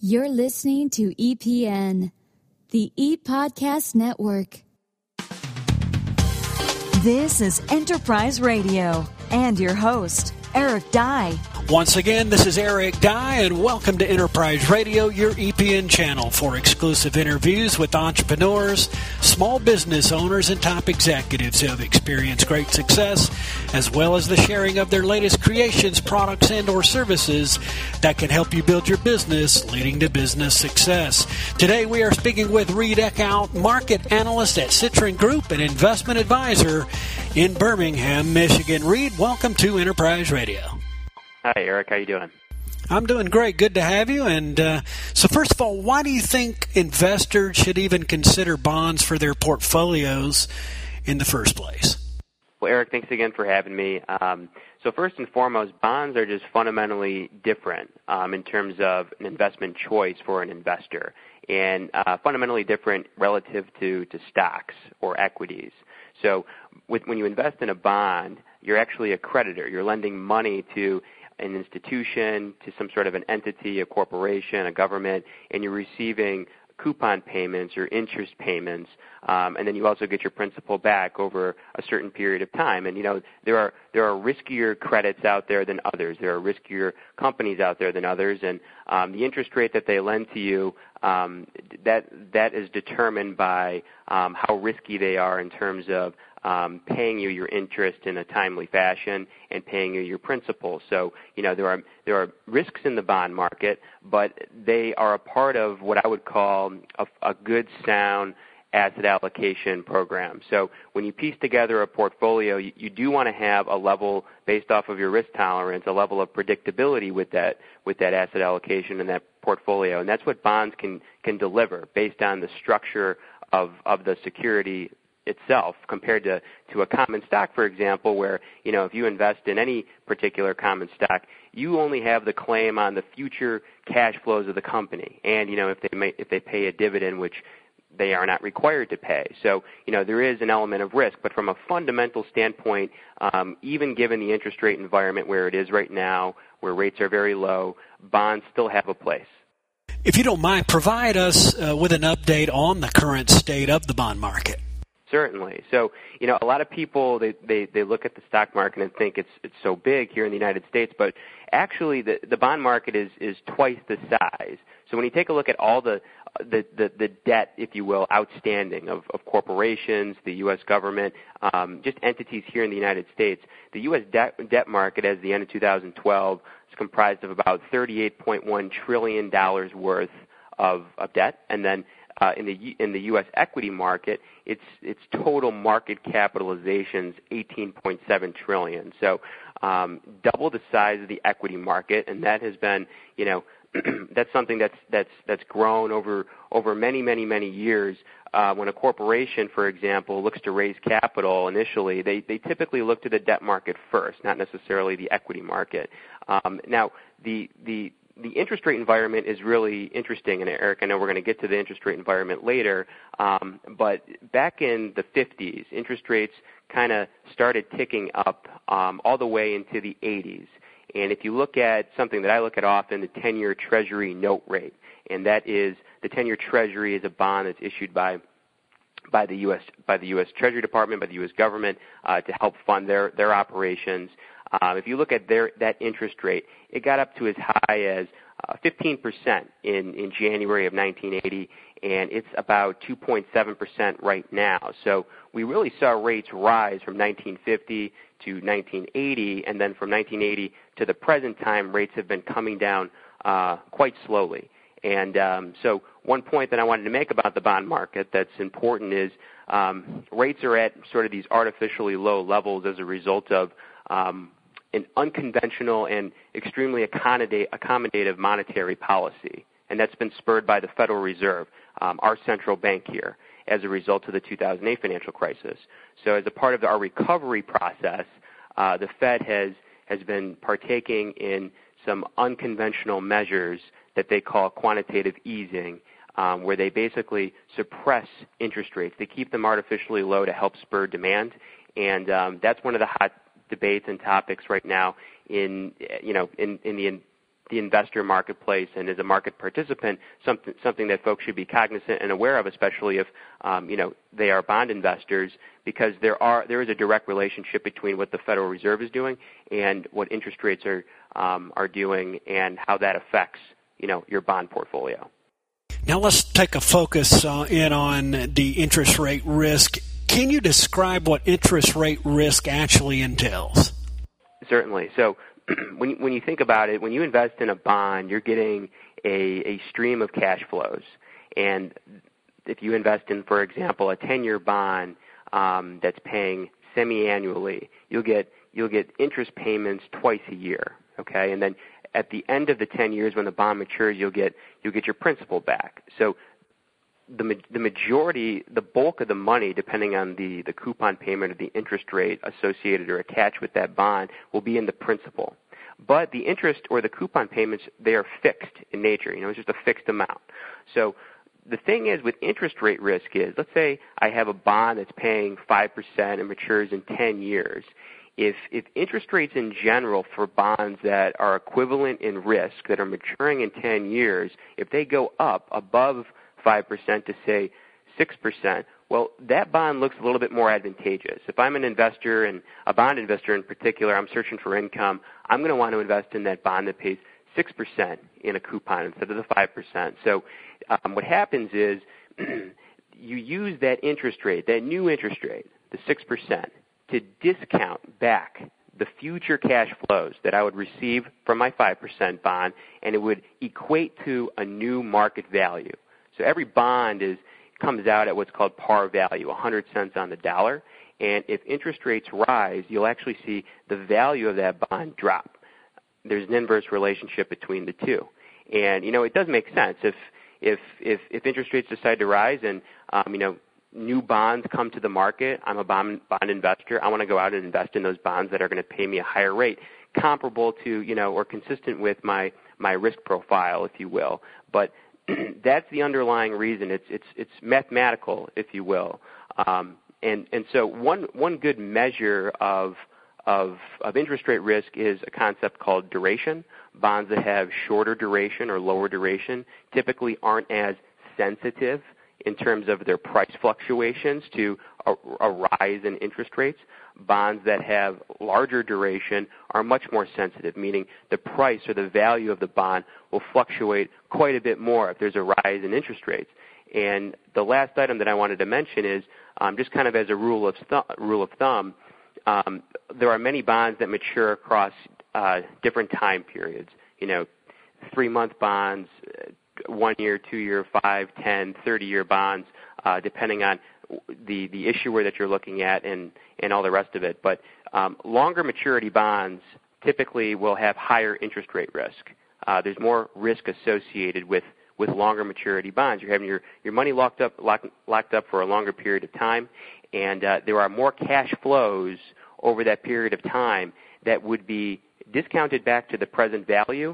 You're listening to EPN, the ePodcast Network. This is Enterprise Radio and your host, Eric Dye. Once again, this is Eric Dye, and welcome to Enterprise Radio, your EPN channel for exclusive interviews with entrepreneurs, small business owners, and top executives who have experienced great success, as well as the sharing of their latest creations, products, and or services that can help you build your business, leading to business success. Today, we are speaking with Reed Eckhout, market analyst at Citron Group and investment advisor in Birmingham, Michigan. Reed, welcome to Enterprise Radio. Hi, Eric. How you doing? I'm doing great. Good to have you. And so first of all, why do you think investors should even consider bonds for their portfolios in the first place? Well, Eric, thanks again for having me. So first and foremost, bonds are just fundamentally different in terms of an investment choice for an investor, and fundamentally different relative to stocks or equities. So when you invest in a bond, you're actually a creditor. You're lending money to an institution, to some sort of an entity, a corporation, a government, and you're receiving coupon payments or interest payments, and then you also get your principal back over a certain period of time. And, you know, there are riskier credits out there than others. There are riskier companies out there than others, and the interest rate that they lend to you, that is determined by how risky they are in terms of paying you your interest in a timely fashion and paying you your principal. So, you know, there are risks in the bond market, but they are a part of what I would call a good, sound asset allocation program. So when you piece together a portfolio, you do want to have a level based off of your risk tolerance, a level of predictability with that asset allocation and that portfolio. And that's what bonds can deliver based on the structure of the security itself compared to a common stock, for example, where, you know, if you invest in any particular common stock, you only have the claim on the future cash flows of the company. And, you know, if they pay a dividend, which they are not required to pay. So, you know, there is an element of risk. But from a fundamental standpoint, even given the interest rate environment where it is right now, where rates are very low, bonds still have a place. If you don't mind, provide us with an update on the current state of the bond market. Certainly. So, you know, a lot of people, they look at the stock market and think it's so big here in the United States, but actually the bond market is twice the size. So when you take a look at all the debt, if you will, outstanding of corporations, the U.S. government, just entities here in the United States, the U.S. debt market as the end of 2012 is comprised of about $38.1 trillion worth of debt, and then in the U.S. equity market, its total market capitalization's $18.7 trillion. So double the size of the equity market, and that has been, you know, that's something that's grown over many years. When a corporation, for example, looks to raise capital initially, they typically look to the debt market first, not necessarily the equity market. Now, the interest rate environment is really interesting, and Eric, I know we're going to get to the interest rate environment later, but back in the 50s, interest rates kind of started ticking up all the way into the 80s. And if you look at something that I look at often, the 10-year Treasury note rate, and that is the 10-year Treasury is a bond that's issued by the U.S. Treasury Department, by the U.S. government to help fund their operations. If you look at that interest rate, it got up to as high as 15% in January of 1980, and it's about 2.7% right now. So we really saw rates rise from 1950 to 1980, and then from 1980 to the present time, rates have been coming down quite slowly. And so one point that I wanted to make about the bond market that's important is rates are at sort of these artificially low levels as a result of an unconventional and extremely accommodative monetary policy, and that's been spurred by the Federal Reserve, our central bank here, as a result of the 2008 financial crisis. So as a part of our recovery process, the Fed has been partaking in some unconventional measures that they call quantitative easing, where they basically suppress interest rates. They keep them artificially low to help spur demand, and that's one of the hot debates and topics right now in the the investor marketplace and as a market participant, something that folks should be cognizant and aware of, especially if they are bond investors, because there is a direct relationship between what the Federal Reserve is doing and what interest rates are doing, and how that affects your bond portfolio. Now let's take a focus in on the interest rate risk. Can you describe what interest rate risk actually entails? Certainly. So when you think about it, when you invest in a bond, you're getting a stream of cash flows. And if you invest in, for example, a 10-year bond that's paying semi-annually, you'll get interest payments twice a year. Okay, and then at the end of the 10 years, when the bond matures, you'll get your principal back. So the bulk of the money, depending on the coupon payment or the interest rate associated or attached with that bond, will be in the principal. But the interest or the coupon payments, they are fixed in nature. It's just a fixed amount. So the thing is with interest rate risk is, let's say I have a bond that's paying 5% and matures in 10 years. If interest rates in general for bonds that are equivalent in risk, that are maturing in 10 years, if they go up above 5% to, say, 6%, well, that bond looks a little bit more advantageous. If I'm an investor, and a bond investor in particular, I'm searching for income, I'm going to want to invest in that bond that pays 6% in a coupon instead of the 5%. So what happens is you use that interest rate, that new interest rate, the 6%, to discount back the future cash flows that I would receive from my 5% bond, and it would equate to a new market value. So every bond comes out at what's called par value, 100 cents on the dollar. And if interest rates rise, you'll actually see the value of that bond drop. There's an inverse relationship between the two. And, it does make sense. If interest rates decide to rise and, new bonds come to the market, I'm a bond investor, I want to go out and invest in those bonds that are going to pay me a higher rate, comparable to, or consistent with my risk profile, if you will. But that's the underlying reason. It's mathematical, if you will. And so one good measure of interest rate risk is a concept called duration. Bonds that have shorter duration or lower duration typically aren't as sensitive in terms of their price fluctuations to a rise in interest rates. Bonds that have larger duration are much more sensitive, meaning the price or the value of the bond will fluctuate quite a bit more if there's a rise in interest rates. And the last item that I wanted to mention is just kind of as a rule of thumb, there are many bonds that mature across different time periods. 3-month bonds, 1 year, 2 year, 5, 10, 30-year bonds, depending on the issuer that you're looking at and all the rest of it. But longer maturity bonds typically will have higher interest rate risk. There's more risk associated with longer maturity bonds. You're having your money locked up for a longer period of time, and there are more cash flows over that period of time that would be discounted back to the present value,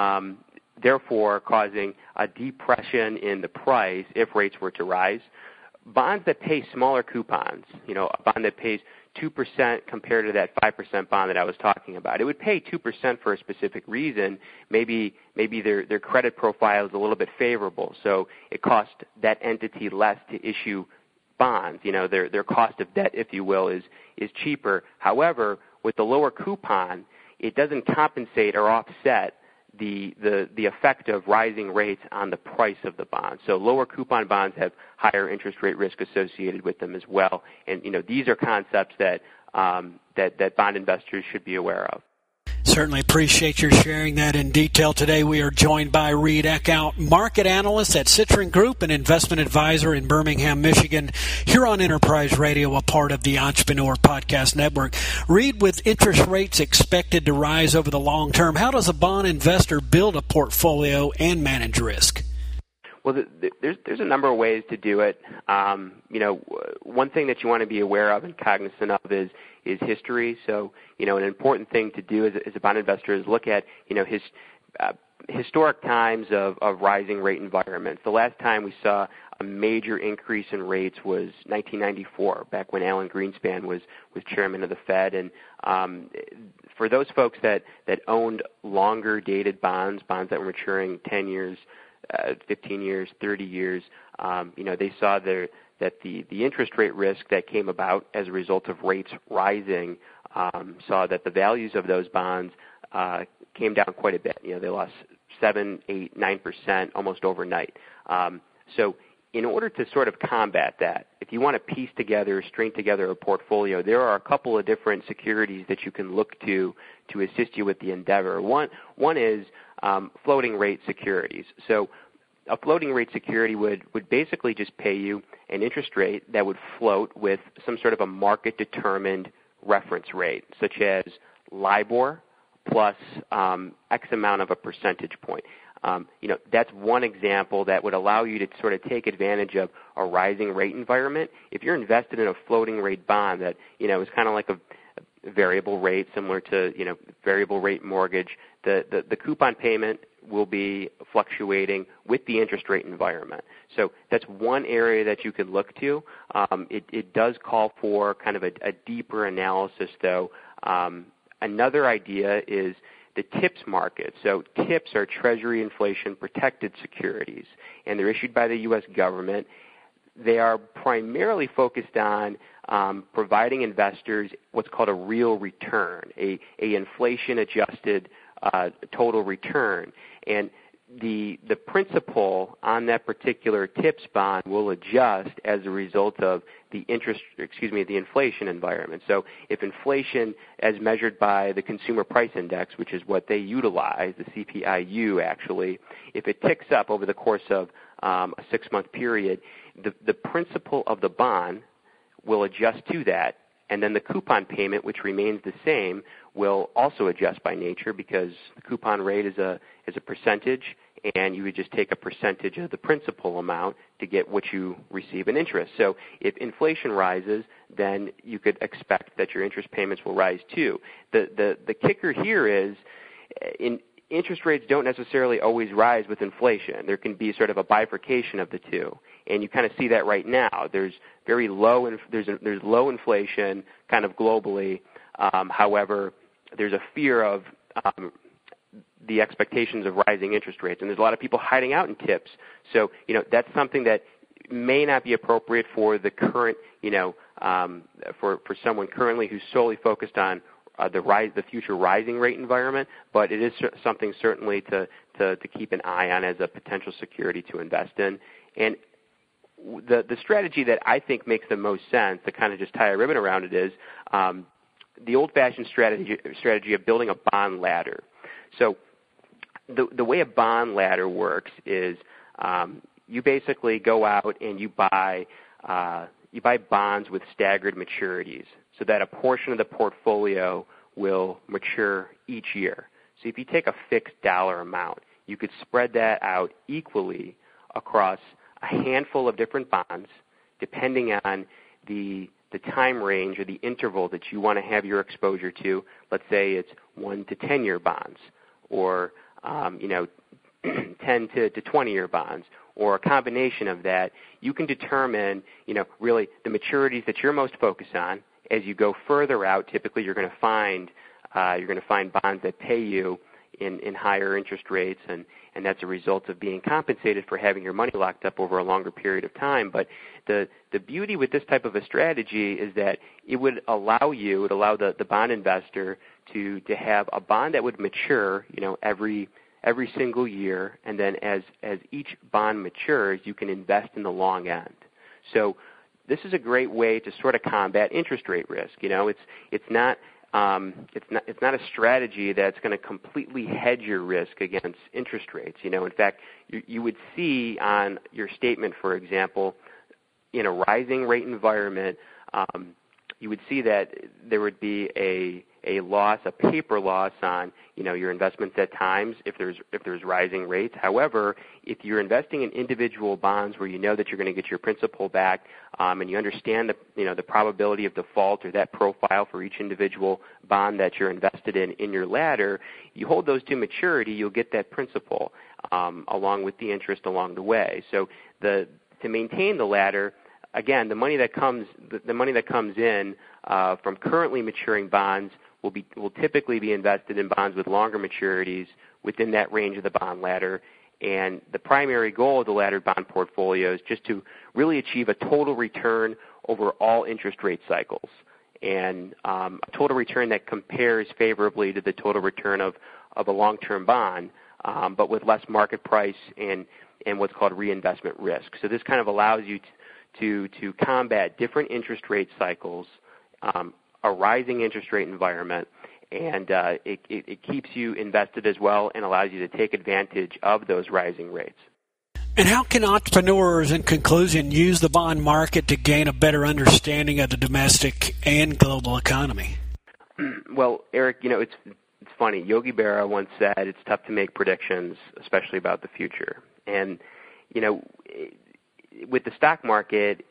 therefore causing a depression in the price if rates were to rise. Bonds that pay smaller coupons, a bond that pays 2% compared to that 5% bond that I was talking about. It would pay 2% for a specific reason. Maybe their credit profile is a little bit favorable, so it costs that entity less to issue bonds. Their cost of debt, if you will, is cheaper. However, with the lower coupon, it doesn't compensate or offset the effect of rising rates on the price of the bond. So lower coupon bonds have higher interest rate risk associated with them as well. And these are concepts that bond investors should be aware of. Certainly appreciate your sharing that in detail today. We are joined by Reed Eckhout, market analyst at Citron Group, an investment advisor in Birmingham, Michigan, here on Enterprise Radio, a part of the Entrepreneur Podcast Network. Reed, with interest rates expected to rise over the long term, how does a bond investor build a portfolio and manage risk? Well, there's a number of ways to do it. One thing that you want to be aware of and cognizant of is history. So, an important thing to do as a bond investor is look at, historic times of rising rate environments. The last time we saw a major increase in rates was 1994, back when Alan Greenspan was chairman of the Fed. And for those folks that owned longer dated bonds that were maturing 10 years, 15 years, 30 years, they saw that the interest rate risk that came about as a result of rates rising saw that the values of those bonds came down quite a bit. They lost 7, 8, 9% almost overnight. So in order to sort of combat that, if you want to piece together, string together a portfolio, there are a couple of different securities that you can look to assist you with the endeavor. One is floating rate securities. So a floating rate security would basically just pay you an interest rate that would float with some sort of a market-determined reference rate, such as LIBOR plus X amount of a percentage point. That's one example that would allow you to sort of take advantage of a rising rate environment. If you're invested in a floating rate bond that, is kind of like a variable rate, similar to, variable rate mortgage, the coupon payment will be fluctuating with the interest rate environment. So that's one area that you could look to. It does call for kind of a deeper analysis, though. Another idea is the TIPS market. So TIPS are Treasury Inflation Protected Securities, and they're issued by the U.S. government. They are primarily focused on providing investors what's called a real return, a inflation-adjusted total return. And the principal on that particular TIPS bond will adjust as a result of the inflation environment. So if inflation, as measured by the Consumer Price Index, which is what they utilize, the CPI-U actually, if it ticks up over the course of a 6-month period, the principal of the bond will adjust to that, and then the coupon payment, which remains the same, will also adjust by nature because the coupon rate is a percentage, and you would just take a percentage of the principal amount to get what you receive in interest. So if inflation rises, then you could expect that your interest payments will rise too. The kicker here is interest rates don't necessarily always rise with inflation. There can be sort of a bifurcation of the two, and you kind of see that right now. There's there's low inflation kind of globally. However, there's a fear of the expectations of rising interest rates, and there's a lot of people hiding out in TIPS. So that's something that may not be appropriate for the current for someone currently who's solely focused on the future rising rate environment, but it is something certainly to keep an eye on as a potential security to invest in. And the strategy that I think makes the most sense to kind of just tie a ribbon around it is the old-fashioned strategy of building a bond ladder. So the way a bond ladder works is you basically go out and you buy bonds with staggered maturities, so that a portion of the portfolio will mature each year. So if you take a fixed dollar amount, you could spread that out equally across a handful of different bonds, depending on the time range or the interval that you want to have your exposure to. Let's say it's 1 to 10-year bonds, or 10 to 20-year bonds, or a combination of that. You can determine, really the maturities that you're most focused on. As you go further out, typically you're going to find bonds that pay you in higher interest rates, and that's a result of being compensated for having your money locked up over a longer period of time. But the beauty with this type of a strategy is that it would allow the bond investor to have a bond that would mature, every single year, and then as each bond matures, you can invest in the long end. So this is a great way to sort of combat interest rate risk. It's not a strategy that's going to completely hedge your risk against interest rates. In fact, you would see on your statement, for example, in a rising rate environment, you would see that there would be a loss, a paper loss on your investments at times if there's rising rates. However, if you're investing in individual bonds where you know that you're going to get your principal back, and you understand the probability of default or that profile for each individual bond that you're invested in your ladder, you hold those to maturity, you'll get that principal along with the interest along the way. So to maintain the ladder, again, the money that comes in from currently maturing bonds will typically be invested in bonds with longer maturities within that range of the bond ladder. And the primary goal of the laddered bond portfolio is just to really achieve a total return over all interest rate cycles, and a total return that compares favorably to the total return of a long-term bond, but with less market price and what's called reinvestment risk. So this kind of allows you to combat different interest rate cycles, a rising interest rate environment, and it keeps you invested as well and allows you to take advantage of those rising rates. And how can entrepreneurs, in conclusion, use the bond market to gain a better understanding of the domestic and global economy? Well, Eric, it's funny. Yogi Berra once said it's tough to make predictions, especially about the future. And with the stock market,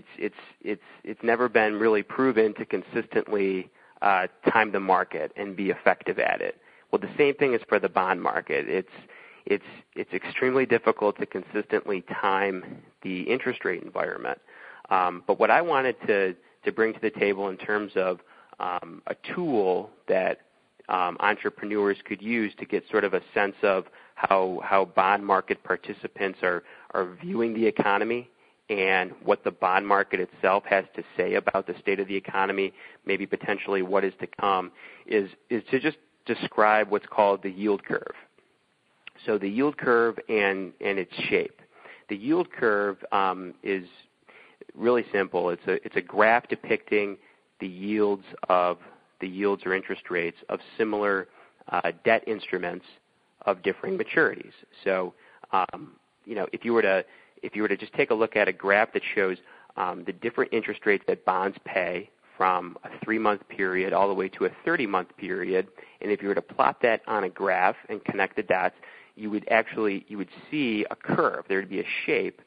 it's never been really proven to consistently time the market and be effective at it. Well, the same thing is for the bond market. It's extremely difficult to consistently time the interest rate environment. But what I wanted to bring to the table in terms of a tool that entrepreneurs could use to get sort of a sense of how bond market participants are viewing the economy and what the bond market itself has to say about the state of the economy, maybe potentially what is to come, is to just describe what's called the yield curve. So the yield curve and its shape. The yield curve is really simple. It's a graph depicting the yields or interest rates of similar debt instruments of differing maturities. So if you were to just take a look at a graph that shows the different interest rates that bonds pay from a 3-month period all the way to a 30-month period, and if you were to plot that on a graph and connect the dots, you would see a curve. There would be a shape,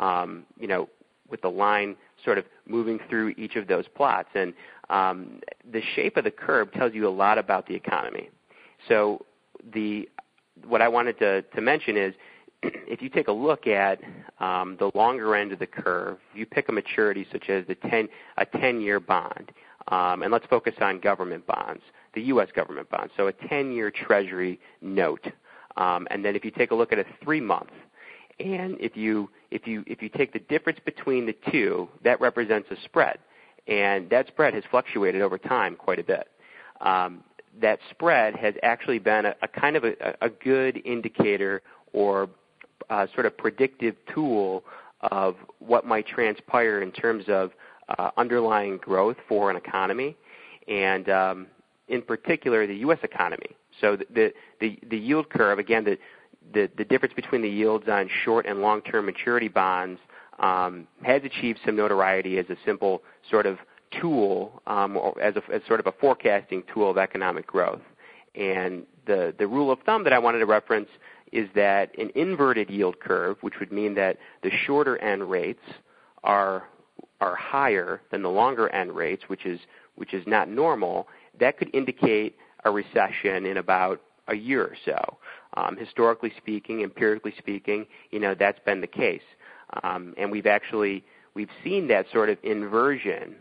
with the line sort of moving through each of those plots. And the shape of the curve tells you a lot about the economy. So what I wanted to mention is, if you take a look at the longer end of the curve, you pick a maturity such as a 10-year bond, and let's focus on government bonds, the U.S. government bonds, so a 10-year Treasury note. And then if you take a look at a 3-month, and if you take the difference between the two, that represents a spread, and that spread has fluctuated over time quite a bit. That spread has actually been a kind of a good indicator or sort of predictive tool of what might transpire in terms of underlying growth for an economy, and in particular the U.S. economy. So the yield curve, again, the difference between the yields on short and long-term maturity bonds has achieved some notoriety as a simple sort of tool, or as sort of a forecasting tool of economic growth. And the rule of thumb that I wanted to reference is that an inverted yield curve, which would mean that the shorter end rates are higher than the longer end rates, which is not normal, that could indicate a recession in about a year or so. Historically speaking, empirically speaking, that's been the case. And we've seen that sort of inversion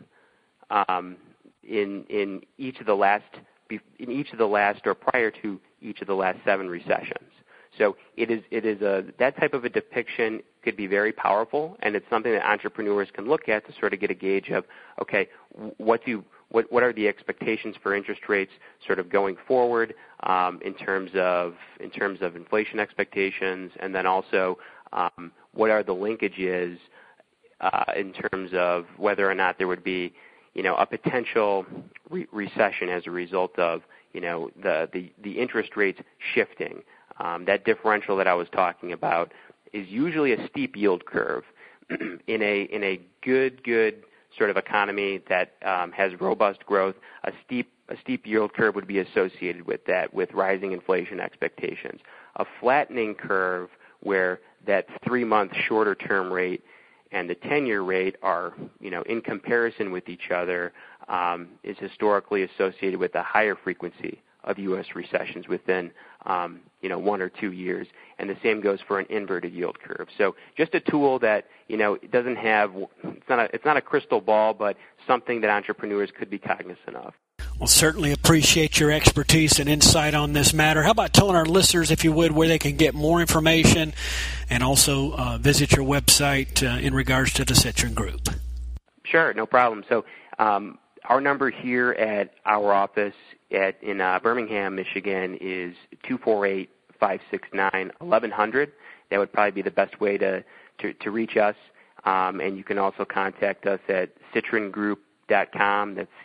in each of the last or prior to each of the last 7 recessions. So that type of a depiction could be very powerful, and it's something that entrepreneurs can look at to sort of get a gauge of, okay, what are the expectations for interest rates sort of going forward in terms of inflation expectations, and then also what are the linkages in terms of whether or not there would be a potential recession as a result of the interest rates shifting. That differential that I was talking about is usually a steep yield curve in a good sort of economy that has robust growth. A steep a steep yield curve would be associated with that, with rising inflation expectations. A flattening curve where that 3-month shorter term rate and the 10-year rate are, in comparison with each other, is historically associated with a higher frequency of U.S. recessions within, 1 or 2 years. And the same goes for an inverted yield curve. So just a tool that, it doesn't have, it's not a crystal ball, but something that entrepreneurs could be cognizant of. Well, certainly appreciate your expertise and insight on this matter. How about telling our listeners, if you would, where they can get more information and also visit your website in regards to the Citron Group? Sure, no problem. So our number here at our office in Birmingham, Michigan is 248-569-1100. That would probably be the best way to reach us. And you can also contact us at citrongroup.com. That's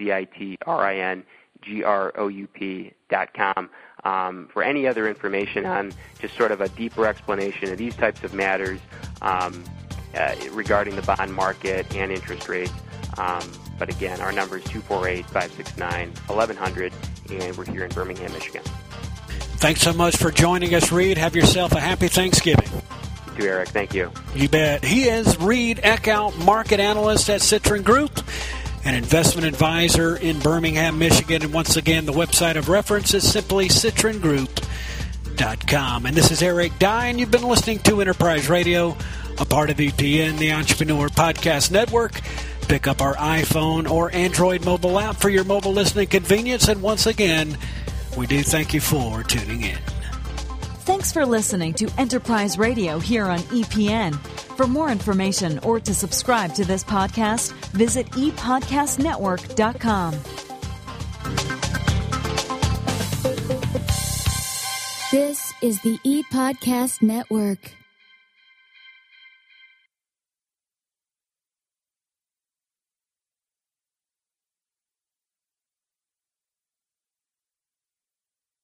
CITRINGROUP.com for any other information on just sort of a deeper explanation of these types of matters regarding the bond market and interest rates. But again, our number is 248-569-1100, and we're here in Birmingham, Michigan. Thanks so much for joining us, Reed. Have yourself a happy Thanksgiving. You too, Eric. Thank you. You bet. He is Reed Eckhout, market analyst at Citron Group, an investment advisor in Birmingham, Michigan. And once again, the website of reference is simply citrongroup.com. And this is Eric Dye, and you've been listening to Enterprise Radio, a part of EPN, the Entrepreneur Podcast Network. Pick up our iPhone or Android mobile app for your mobile listening convenience. And once again, we do thank you for tuning in. Thanks for listening to Enterprise Radio here on EPN. For more information or to subscribe to this podcast, visit epodcastnetwork.com. This is the ePodcast Network.